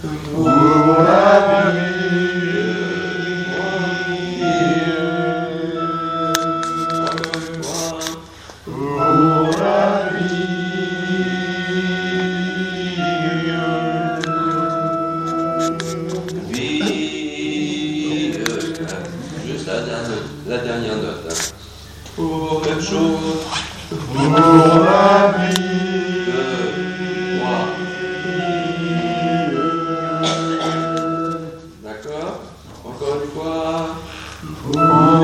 pour la vie. Juste la dernière note. Hein. Pour quelque chose. Pour la vie. D'accord. Encore une fois.